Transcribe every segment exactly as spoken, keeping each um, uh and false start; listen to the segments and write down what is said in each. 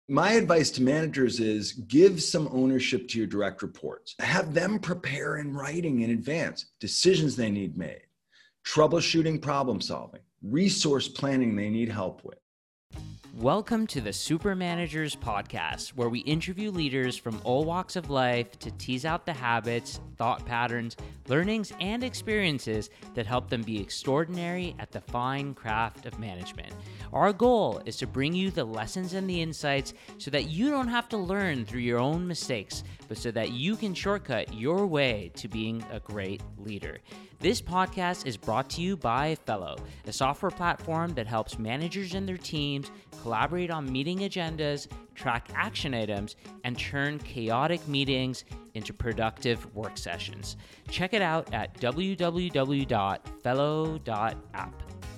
My advice to managers is give some ownership to your direct reports. Have them prepare in writing in advance decisions they need made, troubleshooting, problem solving, resource planning they need help with. Welcome to the Super Managers Podcast, where we interview leaders from all walks of life to tease out the habits, thought patterns, learnings, and experiences that help them be extraordinary at the fine craft of management. Our goal is to bring you the lessons and the insights so that you don't have to learn through your own mistakes, but so that you can shortcut your way to being a great leader. This podcast is brought to you by Fellow, a software platform that helps managers and their teams collaborate on meeting agendas, track action items, and turn chaotic meetings into productive work sessions. Check it out at w w w dot fellow dot app.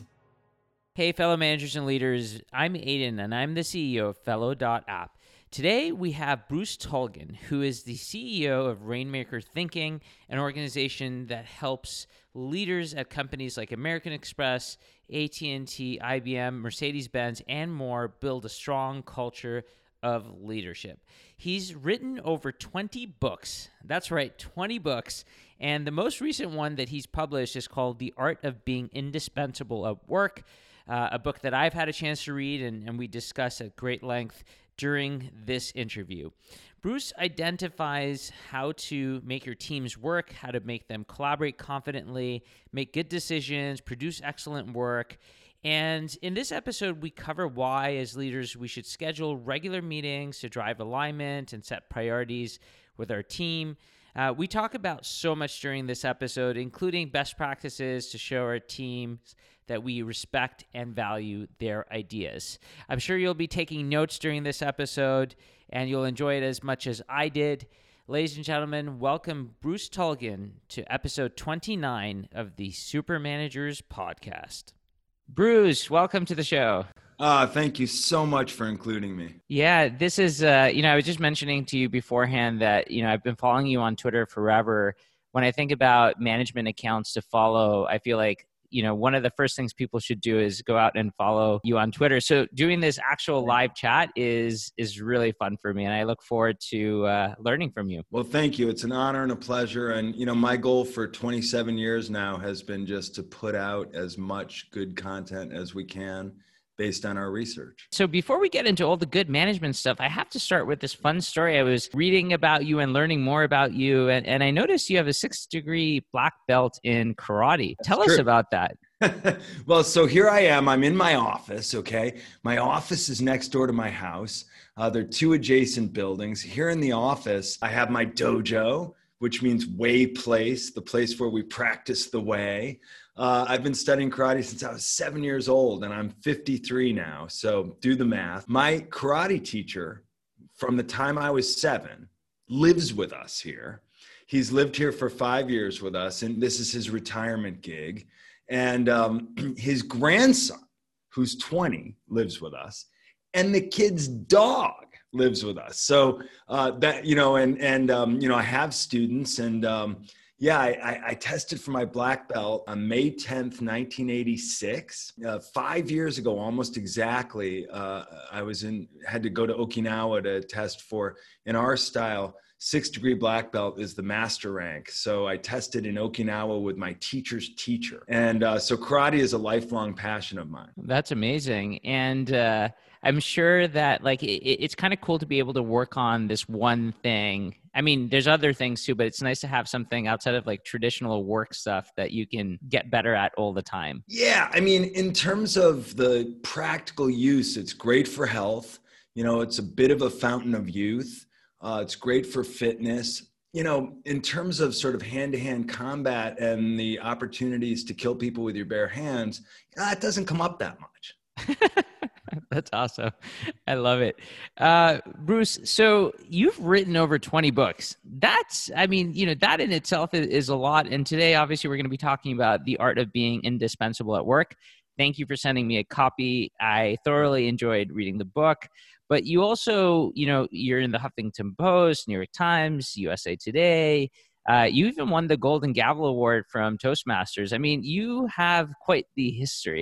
Hey, fellow managers and leaders, I'm Aiden, and I'm the C E O of fellow dot app. Today, we have Bruce Tulgan, who is the C E O of Rainmaker Thinking, an organization that helps leaders at companies like American Express, A T and T, I B M, Mercedes-Benz, and more build a strong culture of leadership. He's written over twenty books. That's right, twenty books. And the most recent one that he's published is called The Art of Being Indispensable at Work, uh, a book that I've had a chance to read, and, and we discuss at great length during this interview. Bruce identifies how to make your teams work, how to make them collaborate confidently, make good decisions, produce excellent work. And in this episode, we cover why, as leaders, we should schedule regular meetings to drive alignment and set priorities with our team. Uh, we talk about so much during this episode, including best practices to show our teams that we respect and value their ideas. I'm sure you'll be taking notes during this episode, and you'll enjoy it as much as I did. Ladies and gentlemen, welcome Bruce Tulgan to episode twenty-nine of the Super Managers Podcast. Bruce, welcome to the show. Uh, thank you so much for including me. Yeah, this is, uh, you know, I was just mentioning to you beforehand that, you know, I've been following you on Twitter forever. When I think about management accounts to follow, I feel like, you know, one of the first things people should do is go out and follow you on Twitter. So doing this actual live chat is is really fun for me, and I look forward to uh, learning from you. Well, thank you. It's an honor and a pleasure. And, you know, my goal for twenty-seven years now has been just to put out as much good content as we can based on our research. So before we get into all the good management stuff, I have to start with this fun story. I was reading about you and learning more about you, and, and I noticed you have a sixth degree black belt in karate. That's Tell true. us about that. Well, so here I am. I'm in my office, okay? My office is next door to my house. Uh, there are two adjacent buildings. Here in the office, I have my dojo, which means way place, the place where we practice the way. Uh, I've been studying karate since I was seven years old, and I'm fifty-three now, so do the math. My karate teacher, from the time I was seven, lives with us here. He's lived here for five years with us, and this is his retirement gig. And um, his grandson, who's twenty, lives with us, and the kid's dog lives with us. So uh, that, you know, and, and um, you know, I have students, and um, yeah, I, I, I tested for my black belt on May tenth, nineteen eighty-six. Uh, five years ago, almost exactly, uh, I was in, had to go to Okinawa to test for, in our style, sixth degree black belt is the master rank. So I tested in Okinawa with my teacher's teacher. And uh, so karate is a lifelong passion of mine. That's amazing. And uh, I'm sure that like it, it's kind of cool to be able to work on this one thing. I mean, there's other things too, but it's nice to have something outside of like traditional work stuff that you can get better at all the time. Yeah. I mean, in terms of the practical use, it's great for health. You know, it's a bit of a fountain of youth. Uh, it's great for fitness. You know, in terms of sort of hand-to-hand combat and the opportunities to kill people with your bare hands, uh, it doesn't come up that much. That's awesome. I love it. Uh, Bruce, so you've written over twenty books. That's, I mean, you know, that in itself is, is a lot. And today, obviously, we're going to be talking about the art of being indispensable at work. Thank you for sending me a copy. I thoroughly enjoyed reading the book. But you also, you know, you're in the Huffington Post, New York Times, U S A Today. Uh, you even won the Golden Gavel Award from Toastmasters. I mean, you have quite the history.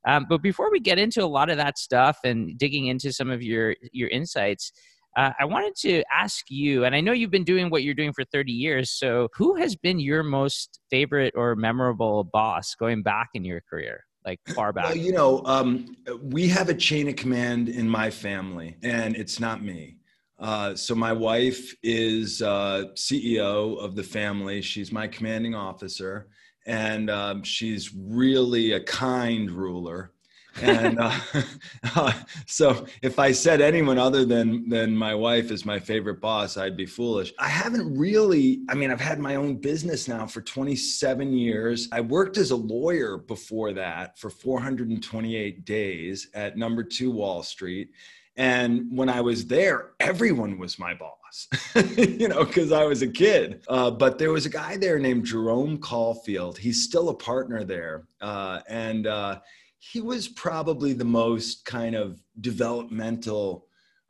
Um, but before we get into a lot of that stuff and digging into some of your your insights, uh, I wanted to ask you, and I know you've been doing what you're doing for thirty years. So who has been your most favorite or memorable boss going back in your career? Like far back? Well, you know, um, we have a chain of command in my family, and it's not me. Uh, so my wife is uh, C E O of the family. She's my commanding officer, and um, she's really a kind ruler. And uh, uh, so if I said anyone other than than my wife is my favorite boss, I'd be foolish. I haven't really, I mean, I've had my own business now for twenty-seven years. I worked as a lawyer before that for four hundred twenty-eight days at number two Wall Street. And when I was there, everyone was my boss, you know, because I was a kid. Uh, but there was a guy there named Jerome Caulfield. He's still a partner there. Uh, and uh, he was probably the most kind of developmental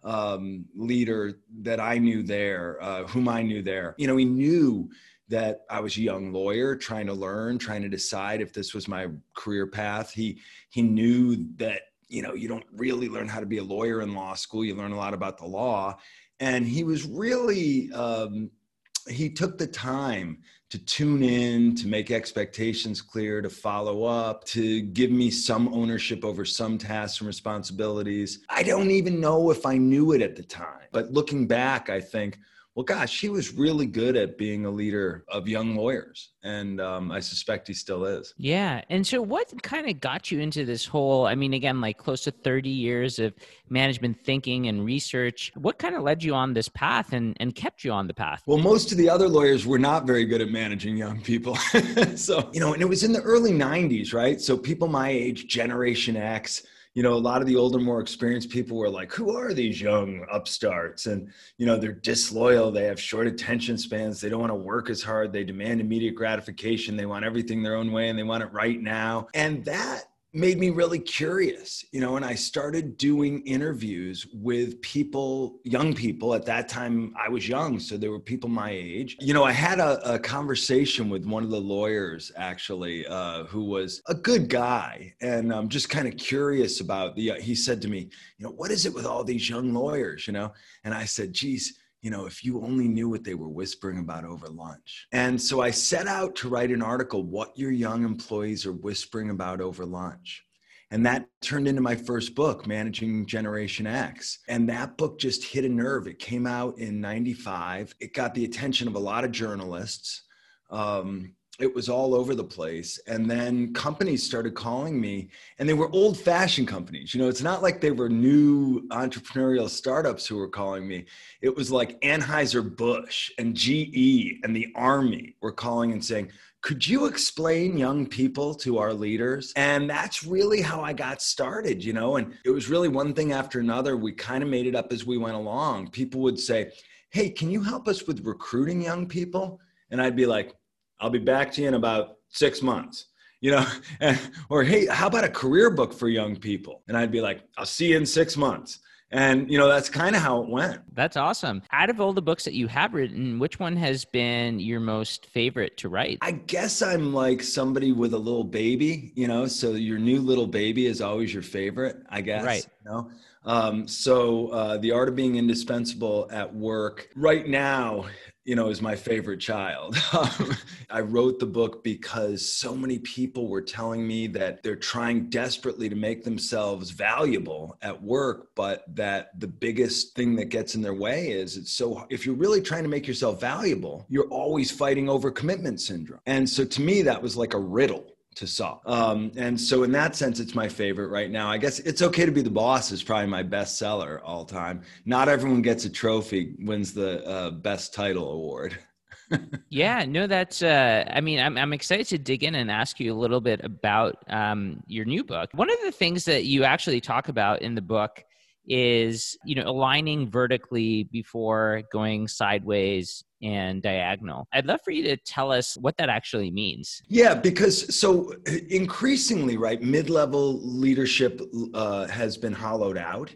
um, leader that I knew there, uh, whom I knew there. You know, he knew that I was a young lawyer trying to learn, trying to decide if this was my career path. He, he knew that, you know, you don't really learn how to be a lawyer in law school. You learn a lot about the law. And he was really, um, he took the time to tune in, to make expectations clear, to follow up, to give me some ownership over some tasks and responsibilities. I don't even know if I knew it at the time. But looking back, I think, well, gosh, he was really good at being a leader of young lawyers. And um, I suspect he still is. Yeah. And so what kind of got you into this whole, I mean, again, like close to thirty years of management thinking and research, what kind of led you on this path and, and kept you on the path? Well, most of the other lawyers were not very good at managing young people. So, you know, and it was in the early nineties, right? So people my age, Generation X, you know, a lot of the older, more experienced people were like, who are these young upstarts? And, you know, they're disloyal. They have short attention spans. They don't want to work as hard. They demand immediate gratification. They want everything their own way and they want it right now. And that made me really curious, you know, and I started doing interviews with people, young people. At that time, I was young, so there were people my age. You know, I had a, a conversation with one of the lawyers, actually, uh, who was a good guy, and I'm just kind of curious about the, he said to me, you know, what is it with all these young lawyers, you know? And I said, geez, you know, if you only knew what they were whispering about over lunch. And so I set out to write an article, what your young employees are whispering about over lunch. And that turned into my first book, Managing Generation X. And that book just hit a nerve. It came out in ninety-five. It got the attention of a lot of journalists. Um, It was all over the place. And then companies started calling me, and they were old fashioned companies. You know, it's not like they were new entrepreneurial startups who were calling me. It was like Anheuser-Busch and G E and the Army were calling and saying, could you explain young people to our leaders? And that's really how I got started, you know, and it was really one thing after another. We kind of made it up as we went along. People would say, hey, can you help us with recruiting young people? And I'd be like, I'll be back to you in about six months, you know, or, hey, how about a career book for young people? And I'd be like, I'll see you in six months. And, you know, that's kind of how it went. That's awesome. Out of all the books that you have written, which one has been your most favorite to write? I guess I'm like somebody with a little baby, you know, so your new little baby is always your favorite, I guess. Right. You know? Um, so uh, The Art of Being Indispensable at Work right now, you know, is my favorite child. I wrote the book because so many people were telling me that they're trying desperately to make themselves valuable at work, but that the biggest thing that gets in their way is it's so, if you're really trying to make yourself valuable, you're always fighting over commitment syndrome. And so to me, that was like a riddle to solve. Um, and so in that sense, it's my favorite right now. I guess It's Okay to Be the Boss is probably my bestseller all time. Not everyone gets a trophy, wins the uh, best title award. Yeah, no, that's, uh, I mean, I'm, I'm excited to dig in and ask you a little bit about um, your new book. One of the things that you actually talk about in the book is, you know, aligning vertically before going sideways and diagonal. I'd love for you to tell us what that actually means. Yeah, because so increasingly, right, mid-level leadership uh, has been hollowed out.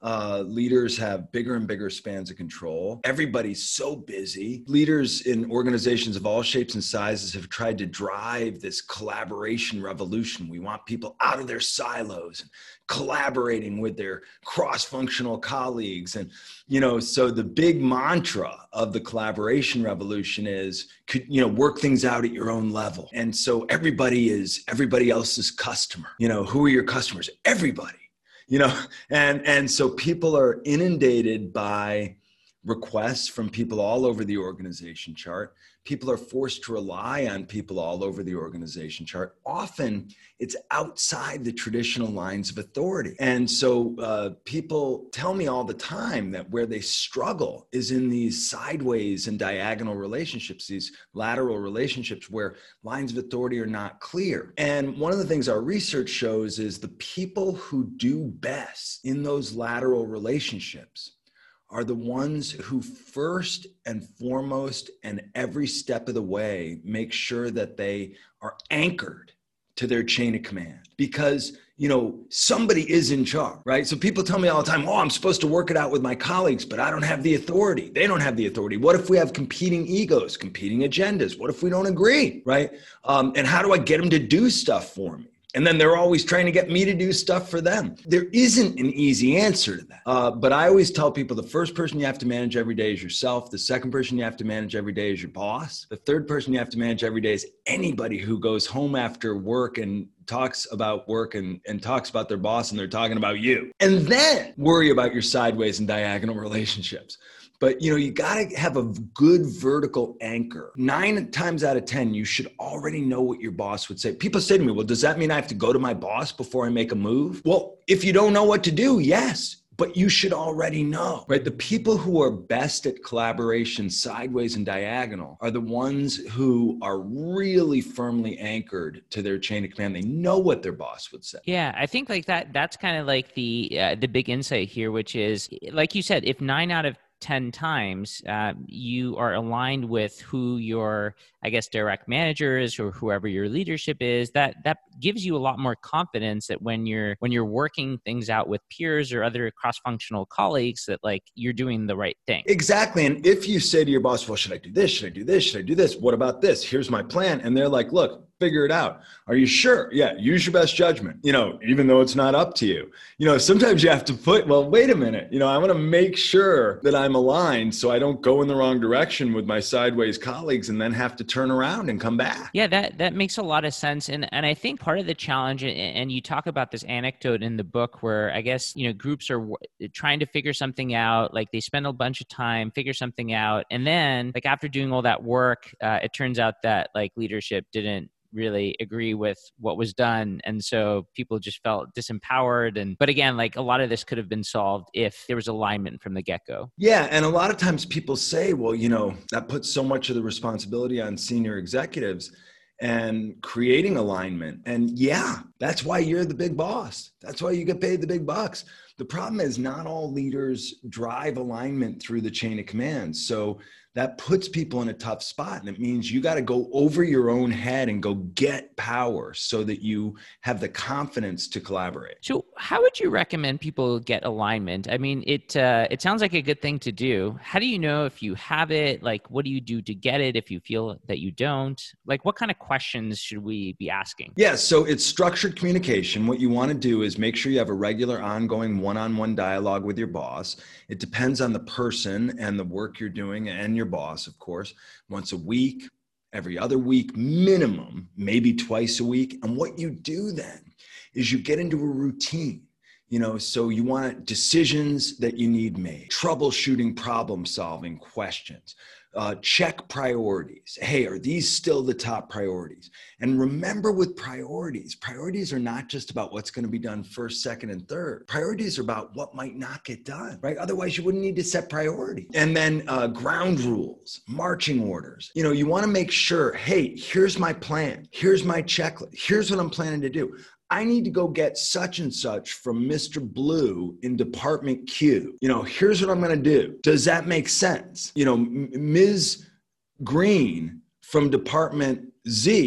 Uh, leaders have bigger and bigger spans of control. Everybody's so busy. Leaders in organizations of all shapes and sizes have tried to drive this collaboration revolution. We want people out of their silos and collaborating with their cross-functional colleagues. And, you know, so the big mantra of the collaboration revolution is, could, you know, work things out at your own level. And so everybody is everybody else's customer. You know, who are your customers? Everybody. You know, and, and so people are inundated by requests from people all over the organization chart. People are forced to rely on people all over the organization chart. Often it's outside the traditional lines of authority. And so uh, people tell me all the time that where they struggle is in these sideways and diagonal relationships, these lateral relationships where lines of authority are not clear. And one of the things our research shows is the people who do best in those lateral relationships are the ones who first and foremost and every step of the way make sure that they are anchored to their chain of command. Because, you know, somebody is in charge, right? So people tell me all the time, oh, I'm supposed to work it out with my colleagues, but I don't have the authority. They don't have the authority. What if we have competing egos, competing agendas? What if we don't agree, right? Um, and how do I get them to do stuff for me? And then they're always trying to get me to do stuff for them. There isn't an easy answer to that. Uh, but I always tell people the first person you have to manage every day is yourself. The second person you have to manage every day is your boss. The third person you have to manage every day is anybody who goes home after work and talks about work and, and talks about their boss and they're talking about you. And then worry about your sideways and diagonal relationships. But, you know, you got to have a good vertical anchor. Nine times out of ten, you should already know what your boss would say. People say to me, well, does that mean I have to go to my boss before I make a move? Well, if you don't know what to do, yes, but you should already know, right? The people who are best at collaboration sideways and diagonal are the ones who are really firmly anchored to their chain of command. They know what their boss would say. Yeah, I think like that, that's kind of like the, uh, the big insight here, which is, like you said, if nine out of ten times, uh, you are aligned with who your, I guess, direct manager is or whoever your leadership is, that that gives you a lot more confidence that when you're when you're working things out with peers or other cross-functional colleagues, that like you're doing the right thing. Exactly. And if you say to your boss, well, should I do this? Should I do this? Should I do this? What about this? Here's my plan. And they're like, look, figure it out. Are you sure? Yeah. Use your best judgment, you know, even though it's not up to you. You know, sometimes you have to put, well, wait a minute, you know, I want to make sure that I'm aligned so I don't go in the wrong direction with my sideways colleagues and then have to turn around and come back. Yeah, that, that makes a lot of sense. And, and I think part of the challenge, and you talk about this anecdote in the book where I guess, you know, groups are w- trying to figure something out, like they spend a bunch of time, figure something out. And then like after doing all that work, uh, it turns out that like leadership didn't really agree with what was done. And so people just felt disempowered. And, but again, like a lot of this could have been solved if there was alignment from the get-go. Yeah. And a lot of times people say, well, you know, that puts so much of the responsibility on senior executives and creating alignment. And yeah, that's why you're the big boss. That's why you get paid the big bucks. The problem is not all leaders drive alignment through the chain of command. So that puts people in a tough spot. And it means you got to go over your own head and go get power so that you have the confidence to collaborate. So how would you recommend people get alignment? I mean, it uh, it sounds like a good thing to do. How do you know if you have it? Like, what do you do to get it if you feel that you don't? Like, what kind of questions should we be asking? Yeah, so it's structured communication. What you want to do is make sure you have a regular ongoing one-on-one dialogue with your boss. It depends on the person and the work you're doing and your boss, of course, once a week, every other week, minimum, maybe twice a week. And what you do then is you get into a routine, you know, so you want decisions that you need made, troubleshooting, problem solving questions, uh, check priorities. Hey, are these still the top priorities? And remember with priorities, priorities are not just about what's going to be done first, second, and third. Priorities are about what might not get done, right? Otherwise, you wouldn't need to set priorities. And then uh, ground rules, marching orders. You know, you want to make sure, hey, here's my plan. Here's my checklist. Here's what I'm planning to do. I need to go get such and such from Mister Blue in department Q. You know, here's what I'm going to do. Does that make sense? You know, Miz Green from department Z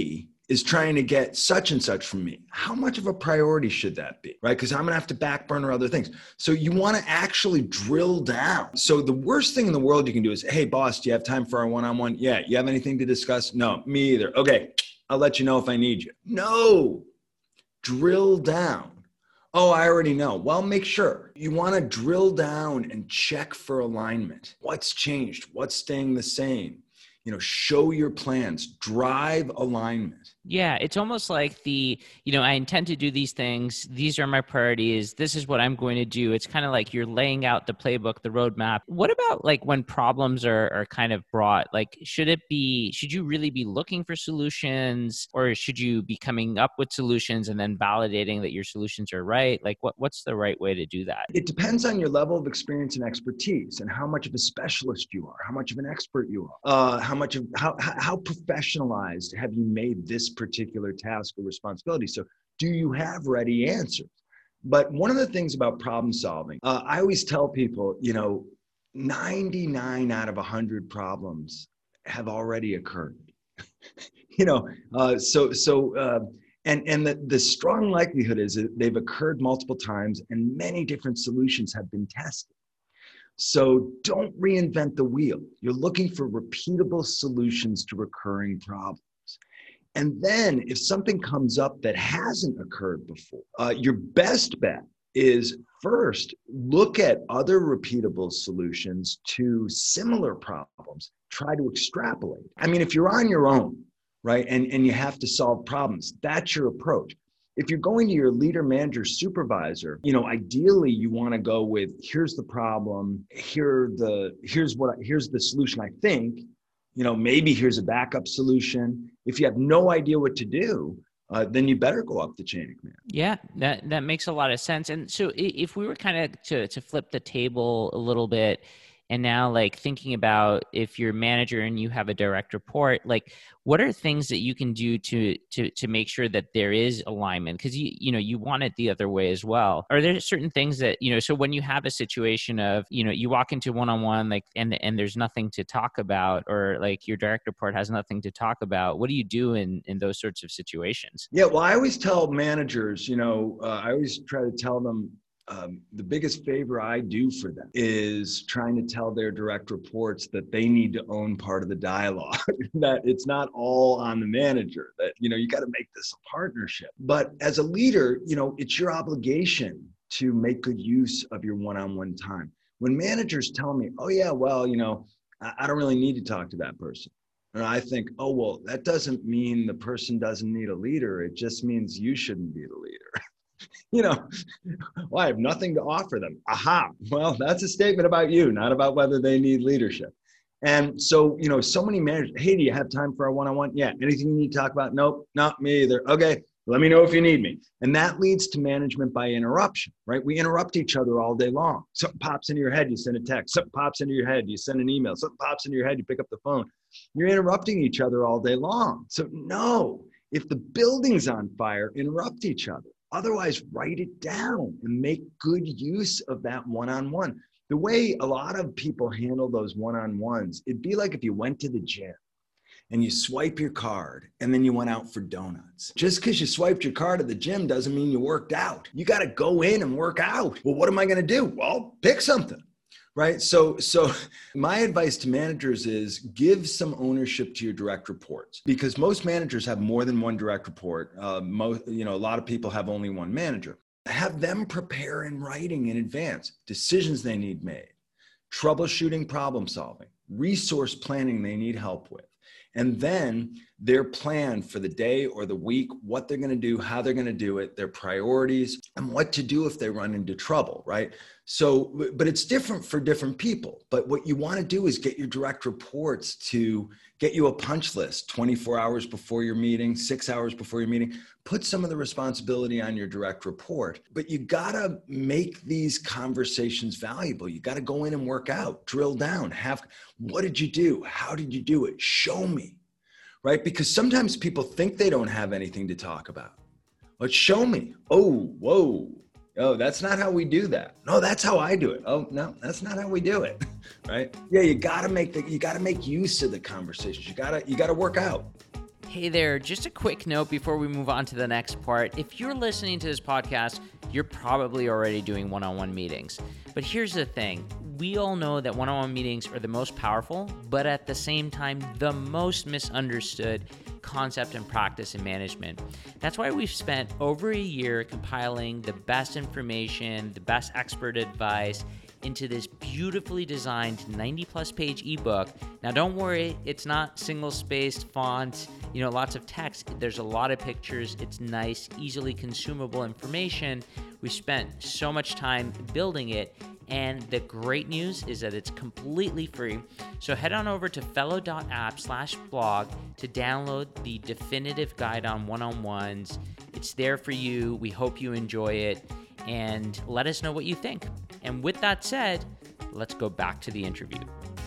is trying to get such and such from me. How much of a priority should that be, right? Because I'm going to have to back burner other things. So you want to actually drill down. So the worst thing in the world you can do is, hey, boss, do you have time for our one-on-one? Yeah. You have anything to discuss? No, me either. Okay. I'll let you know if I need you. No. Drill down. Oh, I already know. Well, make sure. You want to drill down and check for alignment. What's changed? What's staying the same? You know, show your plans, drive alignment. Yeah, it's almost like the, you know, I intend to do these things. These are my priorities. This is what I'm going to do. It's kind of like you're laying out the playbook, the roadmap. What about like when problems are, are kind of brought? Like, should it be, should you really be looking for solutions, or should you be coming up with solutions and then validating that your solutions are right? Like, what, what's the right way to do that? It depends on your level of experience and expertise and how much of a specialist you are, how much of an expert you are, uh, how much of, how, how professionalized have you made this particular task or responsibility. So do you have ready answers? But one of the things about problem solving, uh, I always tell people, you know, ninety-nine out of one hundred problems have already occurred. you know, uh, so, so, uh, and, and the, the strong likelihood is that they've occurred multiple times and many different solutions have been tested. So don't reinvent the wheel. You're looking for repeatable solutions to recurring problems. And then if something comes up that hasn't occurred before, uh, your best bet is first look at other repeatable solutions to similar problems. Try to extrapolate. I mean, if you're on your own, right, and, and you have to solve problems, that's your approach. If you're going to your leader, manager, supervisor, you know, ideally you want to go with, here's the problem, here the here's what here's the solution I think. You know, maybe here's a backup solution. If you have no idea what to do, uh, then you better go up the chain of command. Yeah, that that makes a lot of sense. And so if we were kind of to to flip the table a little bit, and now like thinking about if you're a manager and you have a direct report, like what are things that you can do to to to make sure that there is alignment? Because you you know you want it the other way as well. Are there certain things that, you know, so when you have a situation of, you know, you walk into one-on-one like and and there's nothing to talk about, or like your direct report has nothing to talk about, what do you do in in those sorts of situations? Yeah, well, I always tell managers, you know, uh, I always try to tell them, Um, the biggest favor I do for them is trying to tell their direct reports that they need to own part of the dialogue, that it's not all on the manager, that, you know, you got to make this a partnership. But as a leader, you know, it's your obligation to make good use of your one-on-one time. When managers tell me, oh yeah, well, you know, I, I don't really need to talk to that person. And I think, oh, well, that doesn't mean the person doesn't need a leader. It just means you shouldn't be the leader. You know, well, I have nothing to offer them. Aha. Well, that's a statement about you, not about whether they need leadership. And so, you know, so many managers, hey, do you have time for our one-on-one? Yeah. Anything you need to talk about? Nope, not me either. Okay. Let me know if you need me. And that leads to management by interruption, right? We interrupt each other all day long. Something pops into your head, you send a text. Something pops into your head, you send an email. Something pops into your head, you pick up the phone. You're interrupting each other all day long. So no, if the building's on fire, interrupt each other. Otherwise, write it down and make good use of that one-on-one. The way a lot of people handle those one-on-ones, it'd be like if you went to the gym and you swipe your card and then you went out for donuts. Just because you swiped your card at the gym doesn't mean you worked out. You got to go in and work out. Well, what am I going to do? Well, pick something. Right. So, so my advice to managers is give some ownership to your direct reports, because most managers have more than one direct report. Uh, most, you know, a lot of people have only one manager. Have them prepare in writing in advance decisions they need made, troubleshooting, problem solving, resource planning they need help with, and then their plan for the day or the week, what they're going to do, how they're going to do it, their priorities, and what to do if they run into trouble, right? So, but it's different for different people. But what you want to do is get your direct reports to get you a punch list twenty-four hours before your meeting, six hours before your meeting. Put some of the responsibility on your direct report, but you got to make these conversations valuable. You got to go in and work out, drill down, have, what did you do? How did you do it? Show me, right? Because sometimes people think they don't have anything to talk about. But show me. Oh, whoa. Oh, that's not how we do that. No, that's how I do it. Oh, no, that's not how we do it. Right? Yeah, you got to make the, you got to make use of the conversations. You got to, you got to work out. Hey there, just a quick note before we move on to the next part. If you're listening to this podcast, you're probably already doing one-on-one meetings. But here's the thing. We all know that one-on-one meetings are the most powerful, but at the same time, the most misunderstood concept and practice in management. That's why we've spent over a year compiling the best information, the best expert advice into this beautifully designed ninety plus page ebook. Now don't worry, it's not single spaced font, you know, lots of text. There's a lot of pictures. It's nice, easily consumable information. We spent so much time building it. And the great news is that it's completely free. So head on over to fellow.app slash blog to download the definitive guide on one-on-ones. It's there for you. We hope you enjoy it. And let us know what you think. And with that said, let's go back to the interview.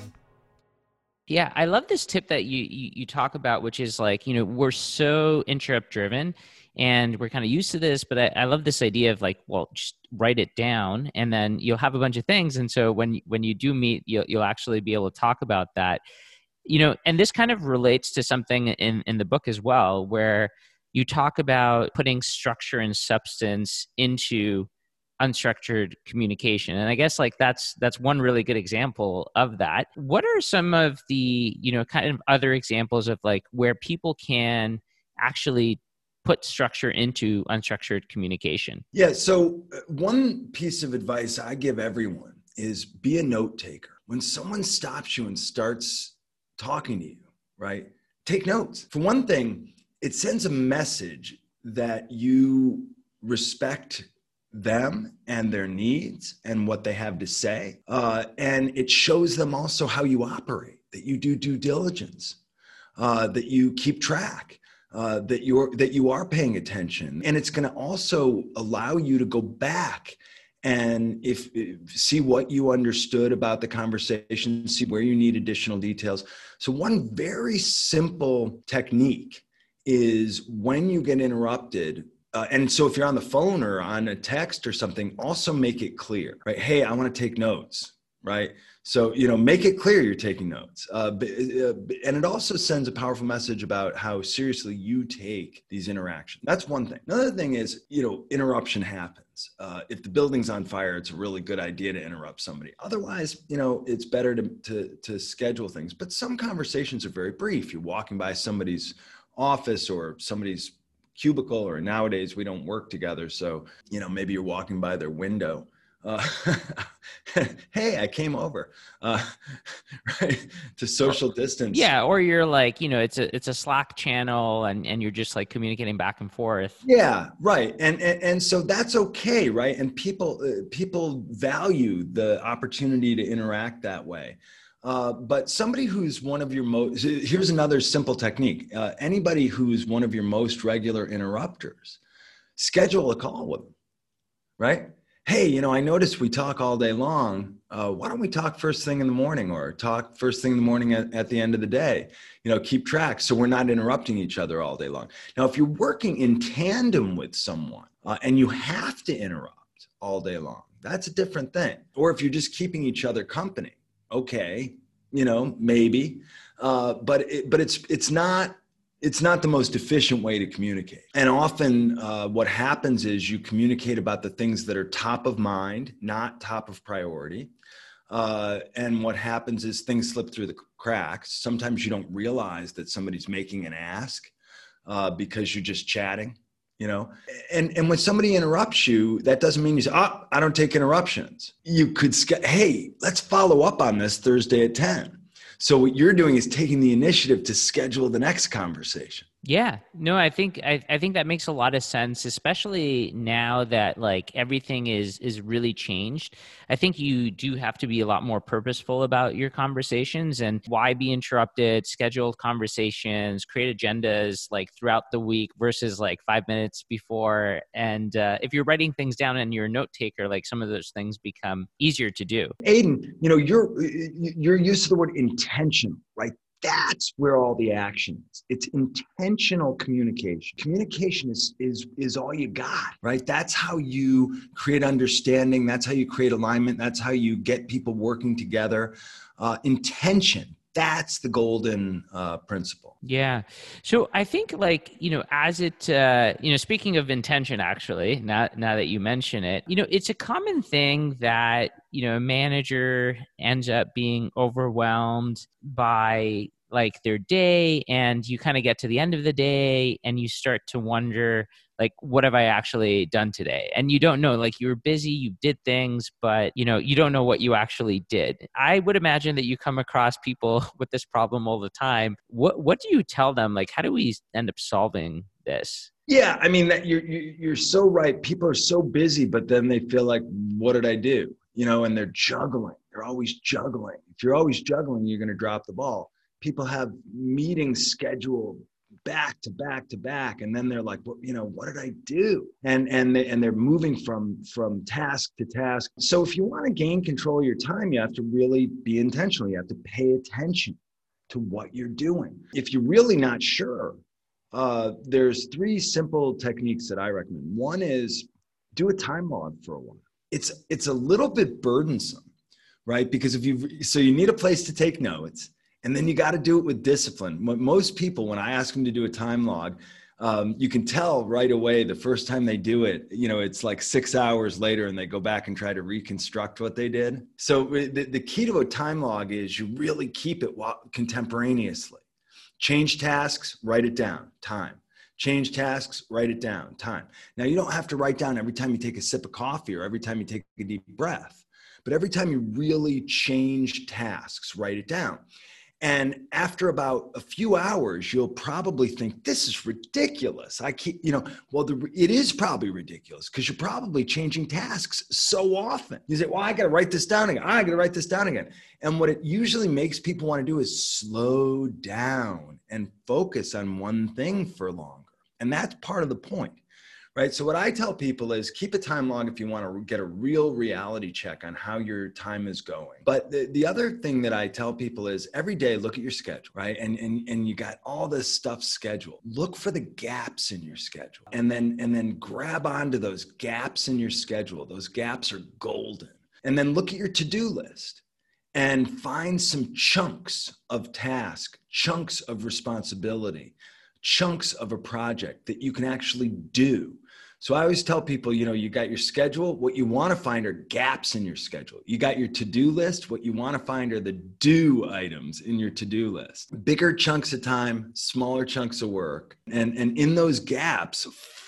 Yeah, I love this tip that you, you you talk about, which is like, you know, we're so interrupt driven and we're kind of used to this, but I, I love this idea of like, well, just write it down and then you'll have a bunch of things. And so when when you do meet, you'll you'll actually be able to talk about that. You know, and this kind of relates to something in, in the book as well, where you talk about putting structure and substance into unstructured communication. And I guess like that's that's one really good example of that. What are some of the, you know, kind of other examples of like where people can actually put structure into unstructured communication? Yeah, so one piece of advice I give everyone is be a note taker. When someone stops you and starts talking to you, right? Take notes. For one thing, it sends a message that you respect them and their needs and what they have to say. Uh, and it shows them also how you operate, that you do due diligence, uh, that you keep track, uh, that you're that you are paying attention. And it's going to also allow you to go back and if, if see what you understood about the conversation, see where you need additional details. So one very simple technique is when you get interrupted, Uh, and so if you're on the phone or on a text or something, also make it clear, right? Hey, I want to take notes, right? So, you know, make it clear you're taking notes. Uh, but, uh, and it also sends a powerful message about how seriously you take these interactions. That's one thing. Another thing is, you know, interruption happens. Uh, if the building's on fire, it's a really good idea to interrupt somebody. Otherwise, you know, it's better to, to, to schedule things. But some conversations are very brief. You're walking by somebody's office or somebody's cubicle, or nowadays we don't work together. So, you know, maybe you're walking by their window. Uh, hey, I came over, uh, right, to social distance. Yeah, or you're like, you know, it's a it's a Slack channel, and, and you're just like communicating back and forth. Yeah, right, and and, and so that's okay, right? And people uh, people value the opportunity to interact that way. Uh, but somebody who's one of your most, here's another simple technique. Uh, anybody who's one of your most regular interrupters, schedule a call with them, right? Hey, you know, I noticed we talk all day long. Uh, why don't we talk first thing in the morning or talk first thing in the morning at, at the end of the day? You know, keep track so we're not interrupting each other all day long. Now, if you're working in tandem with someone uh, and you have to interrupt all day long, that's a different thing. Or if you're just keeping each other company, okay, you know, maybe, uh, but it, but it's it's not it's not the most efficient way to communicate. And often, uh, what happens is you communicate about the things that are top of mind, not top of priority. Uh, and what happens is things slip through the cracks. Sometimes you don't realize that somebody's making an ask uh, because you're just chatting. You know, and, and when somebody interrupts you, that doesn't mean you say, oh, I don't take interruptions. You could, hey, let's follow up on this Thursday at ten. So what you're doing is taking the initiative to schedule the next conversation. Yeah, no, I think I, I think that makes a lot of sense, especially now that like everything is is really changed. I think you do have to be a lot more purposeful about your conversations and why be interrupted, schedule conversations, create agendas like throughout the week versus like five minutes before. And uh, if you're writing things down and you're a note taker, like some of those things become easier to do. Aiden, you know, you're you're used to the word intentional, right? That's where all the action is. It's intentional communication. Communication is, is, is all you got, right? That's how you create understanding. That's how you create alignment. That's how you get people working together. Uh, intention. That's the golden uh, principle. Yeah. So I think like, you know, as it, uh, you know, speaking of intention, actually, now, now that you mention it, you know, it's a common thing that, you know, a manager ends up being overwhelmed by like their day, and you kind of get to the end of the day and you start to wonder, like, what have I actually done today? And you don't know, like, you were busy, you did things, but, you know, you don't know what you actually did. I would imagine that you come across people with this problem all the time. What what do you tell them? Like, how do we end up solving this? Yeah, I mean, that you're, you're so right. People are so busy, but then they feel like, what did I do? You know, and they're juggling. They're always juggling. If you're always juggling, you're going to drop the ball. People have meetings scheduled back to back to back, and then they're like, well, you know, what did I do? And and they, and they're moving from from task to task. So if you want to gain control of your time, you have to really be intentional. You have to pay attention to what you're doing. If you're really not sure, uh, there's three simple techniques that I recommend. One is do a time log for a while. It's it's a little bit burdensome, right? Because if you so you need a place to take notes. And then you got to do it with discipline. Most people, when I ask them to do a time log, um, you can tell right away the first time they do it, you know, it's like six hours later and they go back and try to reconstruct what they did. So the, the key to a time log is you really keep it contemporaneously. Change tasks, write it down, time. Change tasks, write it down, time. Now, you don't have to write down every time you take a sip of coffee or every time you take a deep breath, but every time you really change tasks, write it down. And after about a few hours, you'll probably think, this is ridiculous. I keep, you know, well, the, it is probably ridiculous because you're probably changing tasks so often. You say, well, I got to write this down again. I got to write this down again. And what it usually makes people want to do is slow down and focus on one thing for longer. And that's part of the point. Right. So what I tell people is keep a time log if you want to get a real reality check on how your time is going. But the, the other thing that I tell people is every day, look at your schedule, right? And, and, and you got all this stuff scheduled. Look for the gaps in your schedule and then, and then grab onto those gaps in your schedule. Those gaps are golden. And then look at your to-do list and find some chunks of task, chunks of responsibility, chunks of a project that you can actually do. So I always tell people, you know, you got your schedule. What you want to find are gaps in your schedule. You got your to-do list. What you want to find are the do items in your to-do list. Bigger chunks of time, smaller chunks of work. And, and in those gaps,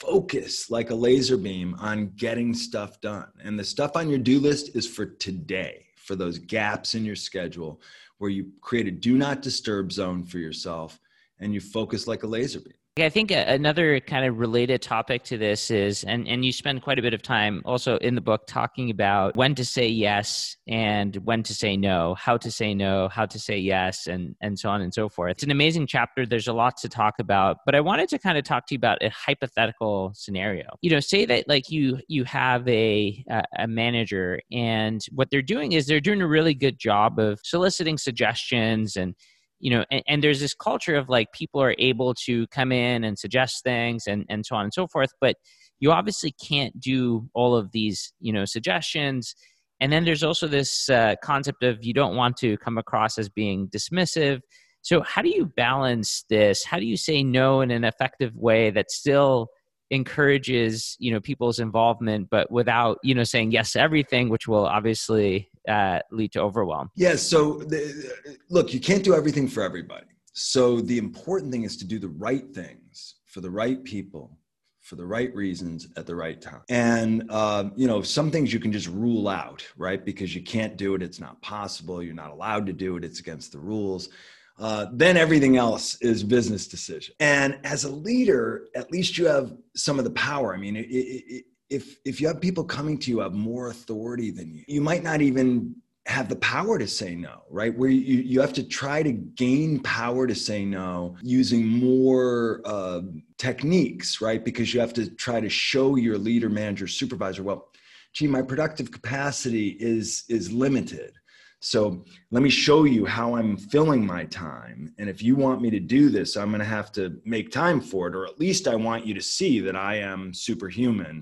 focus like a laser beam on getting stuff done. And the stuff on your do list is for today, for those gaps in your schedule where you create a do not disturb zone for yourself and you focus like a laser beam. I think another kind of related topic to this is, and, and you spend quite a bit of time also in the book talking about when to say yes and when to say no, how to say no, how to say yes, and, and so on and so forth. It's an amazing chapter. There's a lot to talk about, but I wanted to kind of talk to you about a hypothetical scenario. You know, say that like you, you have a, a manager and what they're doing is they're doing a really good job of soliciting suggestions and you know, and, and there's this culture of like people are able to come in and suggest things and, and so on and so forth, but you obviously can't do all of these, you know, suggestions. And then there's also this uh, concept of you don't want to come across as being dismissive. So how do you balance this? How do you say no in an effective way that still encourages, you know, people's involvement, but without, you know, saying yes to everything, which will obviously uh, lead to overwhelm? Yeah. So the, look, you can't do everything for everybody. So the important thing is to do the right things for the right people, for the right reasons at the right time. And, uh, you know, some things you can just rule out, right? Because you can't do it. It's not possible. You're not allowed to do it. It's against the rules. Uh, then everything else is business decision. And as a leader, at least you have some of the power. I mean, it, it, if if you have people coming to you who have more authority than you, you might not even have the power to say no, right? Where you, you have to try to gain power to say no using more uh, techniques, right? Because you have to try to show your leader, manager, supervisor, well, gee, my productive capacity is is limited. So let me show you how I'm filling my time. And if you want me to do this, I'm going to have to make time for it, or at least I want you to see that I am superhuman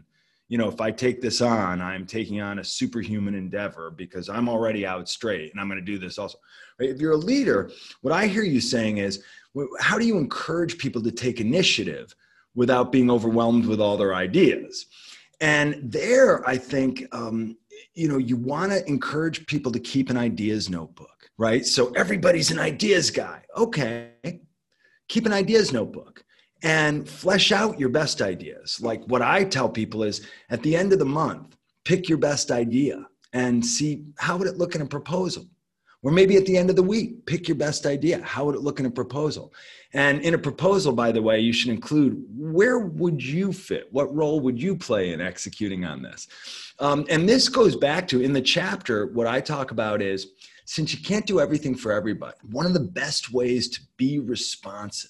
you know, if I take this on, I'm taking on a superhuman endeavor because I'm already out straight and I'm going to do this also. Right? If you're a leader, what I hear you saying is, how do you encourage people to take initiative without being overwhelmed with all their ideas? And there, I think, um, you know, you want to encourage people to keep an ideas notebook, right? So everybody's an ideas guy. Okay, keep an ideas notebook and flesh out your best ideas. Like what I tell people is at the end of the month, pick your best idea and see how would it look in a proposal. Or maybe at the end of the week, pick your best idea. How would it look in a proposal? And in a proposal, by the way, you should include where would you fit? What role would you play in executing on this? Um, and this goes back to, in the chapter, what I talk about is, since you can't do everything for everybody, one of the best ways to be responsive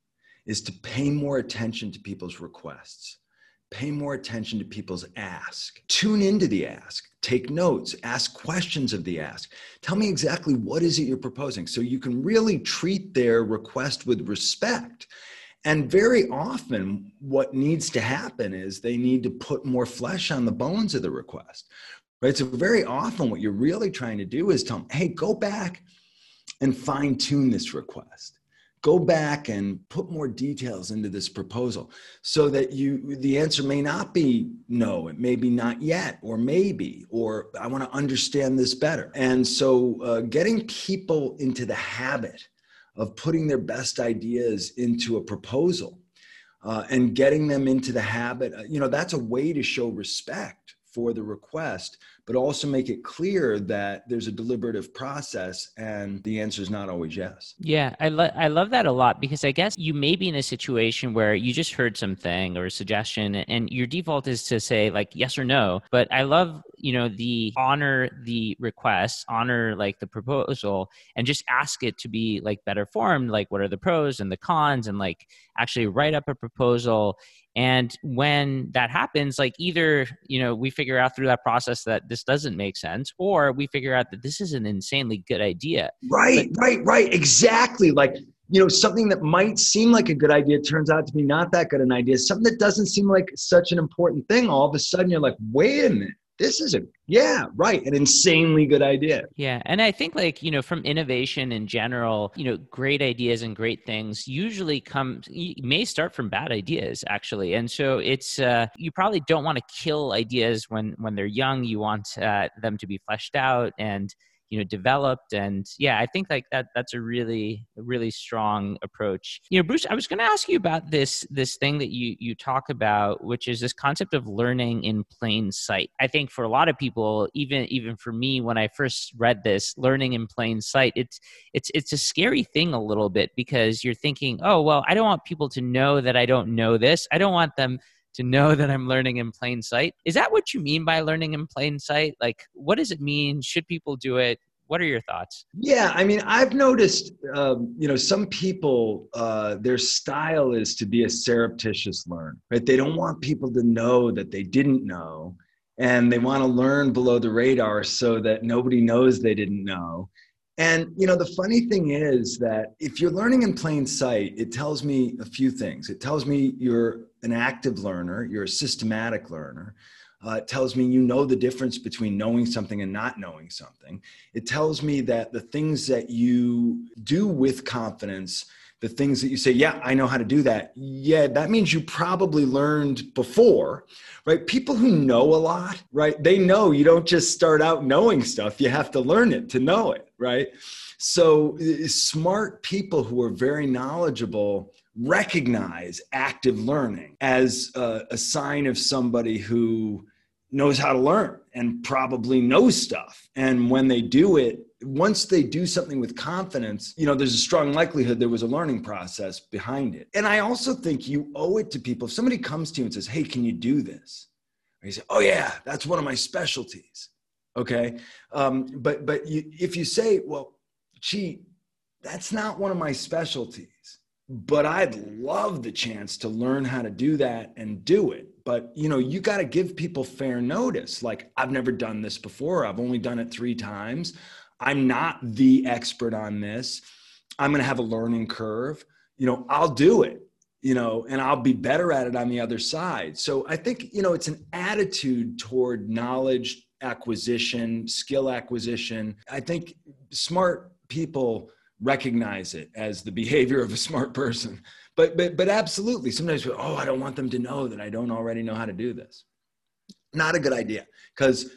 is to pay more attention to people's requests. Pay more attention to people's ask. Tune into the ask. Take notes. Ask questions of the ask. Tell me exactly what is it you're proposing so you can really treat their request with respect. And very often what needs to happen is they need to put more flesh on the bones of the request, right? So very often what you're really trying to do is tell them, hey, go back and fine tune this request. Go back and put more details into this proposal so that you, the answer may not be no, it may be not yet, or maybe, or I want to understand this better. And so uh, getting people into the habit of putting their best ideas into a proposal uh, and getting them into the habit, uh, you know, that's a way to show respect for the request, but also make it clear that there's a deliberative process and the answer is not always yes. Yeah, I, lo- I love that a lot because I guess you may be in a situation where you just heard something or a suggestion and your default is to say like yes or no. But I love, you know, the honor the request, honor like the proposal and just ask it to be like better formed. Like what are the pros and the cons and like actually write up a proposal. And when that happens, like either, you know, we figure out through that process that this doesn't make sense, or we figure out that this is an insanely good idea. Right, but- right, right. Exactly. Like, you know, something that might seem like a good idea turns out to be not that good an idea. Something that doesn't seem like such an important thing. All of a sudden you're like, wait a minute. This is a, yeah, right, an insanely good idea. Yeah. And I think like, you know, from innovation in general, you know, great ideas and great things usually come, may start from bad ideas actually. And so it's, uh, you probably don't want to kill ideas when, when they're young. You want uh, them to be fleshed out and, you know, developed. And yeah, I think like that, that's a really, really strong approach. You know, Bruce, I was going to ask you about this, this thing that you, you talk about, which is this concept of learning in plain sight. I think for a lot of people, even, even for me, when I first read this, learning in plain sight, it's, it's, it's a scary thing a little bit because you're thinking, oh, well, I don't want people to know that I don't know this. I don't want them to know that I'm learning in plain sight. Is that what you mean by learning in plain sight? Like, what does it mean? Should people do it? What are your thoughts? Yeah, I mean, I've noticed, um, you know, some people, uh, their style is to be a surreptitious learner, right? They don't want people to know that they didn't know, and they want to learn below the radar so that nobody knows they didn't know. And, you know, the funny thing is that if you're learning in plain sight, it tells me a few things. It tells me you're an active learner, you're a systematic learner. Uh, it tells me you know the difference between knowing something and not knowing something. It tells me that the things that you do with confidence, the things that you say, yeah, I know how to do that. Yeah, that means you probably learned before, right? People who know a lot, right? They know you don't just start out knowing stuff. You have to learn it to know it, right? So smart people who are very knowledgeable recognize active learning as a, a sign of somebody who knows how to learn and probably knows stuff. And when they do it, once they do something with confidence, you know, there's a strong likelihood there was a learning process behind it. And I also think you owe it to people. If somebody comes to you and says, hey, can you do this? And you say, oh yeah, that's one of my specialties. Okay. Um, but, but you, if you say, well, gee, that's not one of my specialties, but I'd love the chance to learn how to do that and do it. But, you know, you got to give people fair notice. Like, I've never done this before. I've only done it three times. I'm not the expert on this. I'm going to have a learning curve. You know, I'll do it. you know, and I'll be better at it on the other side. So I think, you know, it's an attitude toward knowledge acquisition, skill acquisition. I think smart people recognize it as the behavior of a smart person. But but but absolutely, sometimes, oh, I don't want them to know that I don't already know how to do this. Not a good idea, because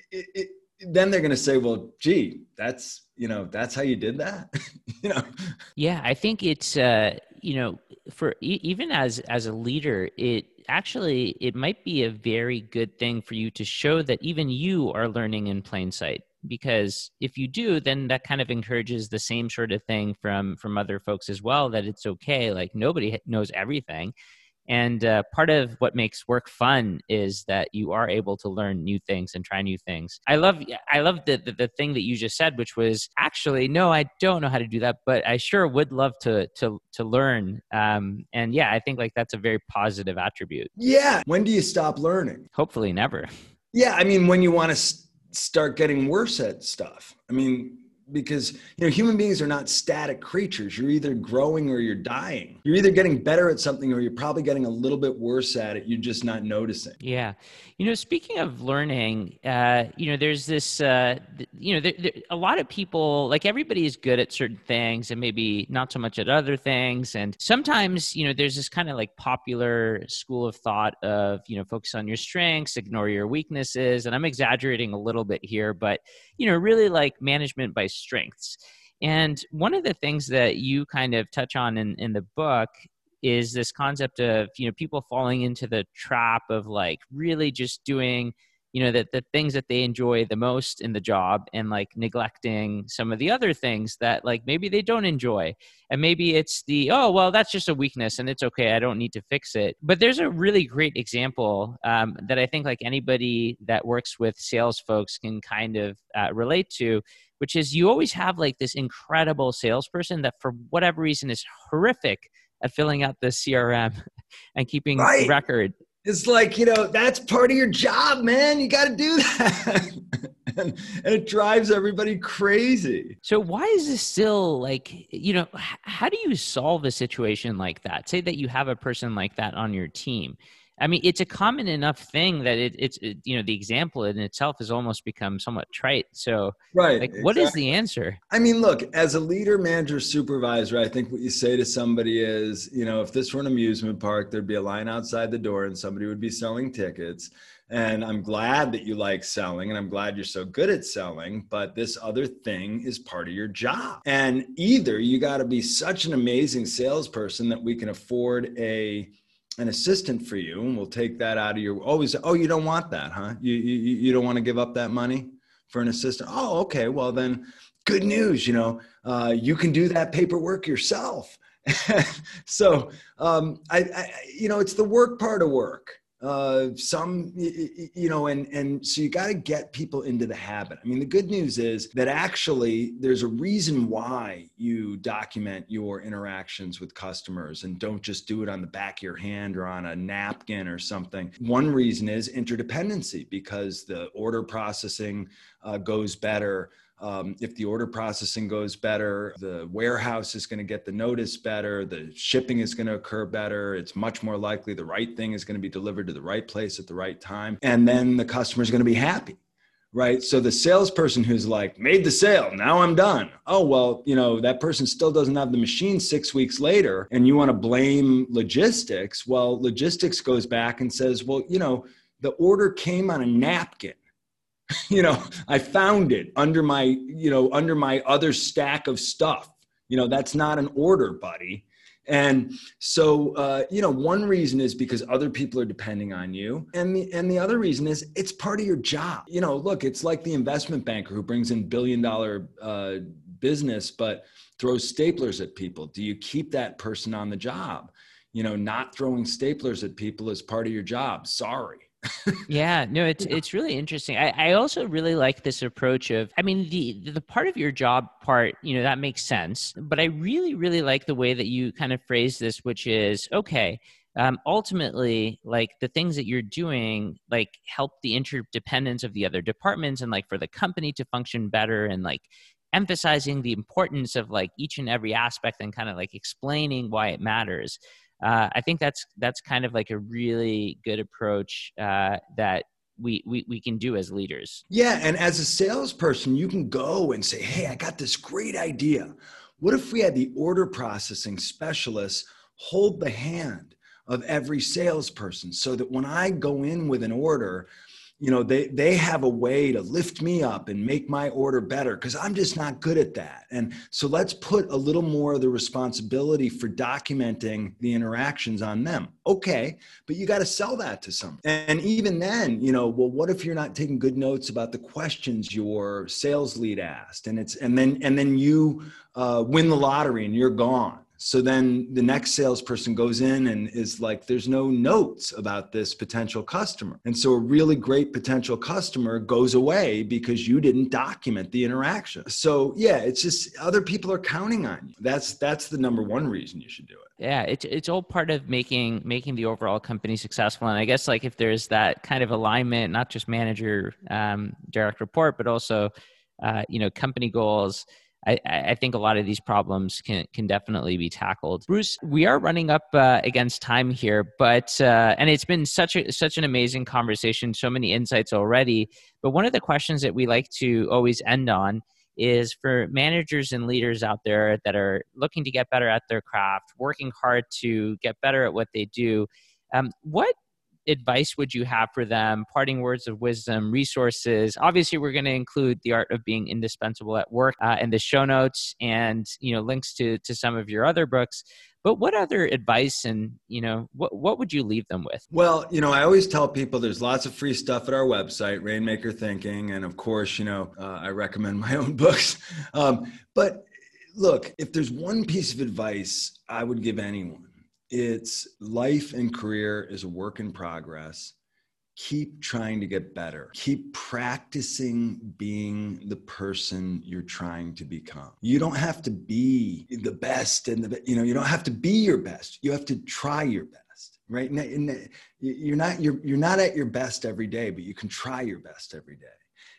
then they're going to say, well, gee, that's, you know, that's how you did that. you know? Yeah, I think it's, uh, you know, for e- even as, as a leader, it actually, it might be a very good thing for you to show that even you are learning in plain sight. Because if you do, then that kind of encourages the same sort of thing from, from other folks as well, that it's okay. Like nobody knows everything. And uh, part of what makes work fun is that you are able to learn new things and try new things. I love, I love the, the the thing that you just said, which was actually, no, I don't know how to do that, but I sure would love to to to learn. Um, and yeah, I think like that's a very positive attribute. Yeah. When do you stop learning? Hopefully, never. Yeah, I mean, when you want to s- start getting worse at stuff. I mean, because, you know, human beings are not static creatures. You're either growing or you're dying. You're either getting better at something or you're probably getting a little bit worse at it. You're just not noticing. Yeah. You know, speaking of learning, uh, you know, there's this, uh, th- you know, there, there, a lot of people, like everybody is good at certain things and maybe not so much at other things. And sometimes, you know, there's this kind of like popular school of thought of, you know, focus on your strengths, ignore your weaknesses. And I'm exaggerating a little bit here, but, you know, really like management by strengths. And one of the things that you kind of touch on in, in the book is this concept of, you know, people falling into the trap of like really just doing, you know, that the things that they enjoy the most in the job and like neglecting some of the other things that like maybe they don't enjoy. And maybe it's the, oh, well, that's just a weakness and it's okay, I don't need to fix it. But there's a really great example um, that I think like anybody that works with sales folks can kind of uh, relate to, which is you always have like this incredible salesperson that for whatever reason is horrific at filling out the C R M and keeping Right. record. It's like, you know, that's part of your job, man. You got to do that. and, and it drives everybody crazy. So why is this still like, you know, h- how do you solve a situation like that? Say that you have a person like that on your team. I mean, it's a common enough thing that it, it's, it, you know, the example in itself has almost become somewhat trite. So, Right. like, what Exactly. is the answer? I mean, look, as a leader, manager, supervisor, I think what you say to somebody is, you know, if this were an amusement park, there'd be a line outside the door and somebody would be selling tickets. And I'm glad that you like selling and I'm glad you're so good at selling, but this other thing is part of your job. And either you got to be such an amazing salesperson that we can afford a an assistant for you, and we'll take that out of your, always, oh, you don't want that, huh? You, you, you don't want to give up that money for an assistant? Oh, okay. Well, then good news, you know, uh, you can do that paperwork yourself. so, um, I, I, you know, it's the work part of work. Uh, some, you know, and, and so you got to get people into the habit. I mean, the good news is that actually there's a reason why you document your interactions with customers and don't just do it on the back of your hand or on a napkin or something. One reason is interdependency, because the order processing uh, goes better. Um, if the order processing goes better, the warehouse is going to get the notice better, the shipping is going to occur better. It's much more likely the right thing is going to be delivered to the right place at the right time. And then the customer is going to be happy, right? So the salesperson who's like, made the sale, now I'm done. Oh, well, you know, that person still doesn't have the machine six weeks later and you want to blame logistics. Well, logistics goes back and says, well, you know, the order came on a napkin. You know, I found it under my, you know, under my other stack of stuff. You know, that's not an order, buddy. And so, uh, you know, one reason is because other people are depending on you. And the, and the other reason is it's part of your job. You know, look, it's like the investment banker who brings in billion dollar uh, business, but throws staplers at people. Do you keep that person on the job? You know, not throwing staplers at people is part of your job. Sorry. Yeah, no, it's it's really interesting. I, I also really like this approach of, I mean, the the part of your job part, you know, that makes sense. But I really, really like the way that you kind of phrase this, which is, okay, um, ultimately, like the things that you're doing, like help the interdependence of the other departments and like for the company to function better and like emphasizing the importance of like each and every aspect and kind of like explaining why it matters. Uh, I think that's that's kind of like a really good approach uh, that we, we we can do as leaders. Yeah, and as a salesperson, you can go and say, hey, I got this great idea. What if we had the order processing specialists hold the hand of every salesperson so that when I go in with an order, you know, they, they have a way to lift me up and make my order better because I'm just not good at that. And so let's put a little more of the responsibility for documenting the interactions on them. Okay, but you got to sell that to someone. And even then, you know, well, what if you're not taking good notes about the questions your sales lead asked? And it's and then and then you uh, win the lottery and you're gone. So then the next salesperson goes in and is like, there's no notes about this potential customer. And so a really great potential customer goes away because you didn't document the interaction. So yeah, it's just other people are counting on you. That's that's the number one reason you should do it. Yeah, it's it's all part of making making the overall company successful. And I guess like if there's that kind of alignment, not just manager um, direct report, but also uh, you know, company goals, I, I think a lot of these problems can can definitely be tackled. Bruce, we are running up uh, against time here, but uh, and it's been such a such an amazing conversation, so many insights already. But one of the questions that we like to always end on is for managers and leaders out there that are looking to get better at their craft, working hard to get better at what they do. Um, what advice would you have for them? Parting words of wisdom, resources. Obviously, we're going to include The Art of Being Indispensable at Work uh, in the show notes, and you know, links to to some of your other books. But what other advice and you know what what would you leave them with? Well, you know, I always tell people there's lots of free stuff at our website, Rainmaker Thinking, and of course, you know, uh, I recommend my own books. Um, but look, if there's one piece of advice I would give anyone, it's life and career is a work in progress. Keep trying to get better. Keep practicing being the person you're trying to become. You don't have to be the best and the, you know, you don't have to be your best. You have to try your best, right? You're not, you're, you're not at your best every day, but you can try your best every day.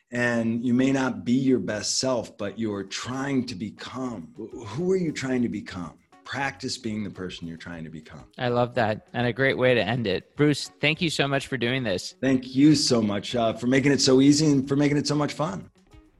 And you may not be your best self, but you're trying to become. Who are you trying to become? Practice being the person you're trying to become. I love that. And a great way to end it. Bruce, thank you so much for doing this. Thank you so much uh, for making it so easy and for making it so much fun.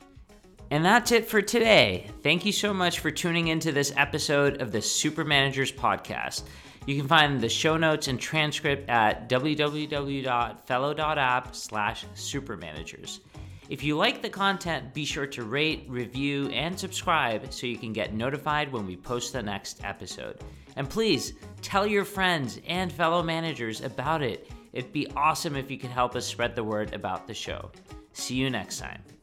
And that's it for today. Thank you so much for tuning into this episode of the Super Managers Podcast. You can find the show notes and transcript at w w w dot fellow dot app slash supermanagers. If you like the content, be sure to rate, review, and subscribe so you can get notified when we post the next episode. And please tell your friends and fellow managers about it. It'd be awesome if you could help us spread the word about the show. See you next time.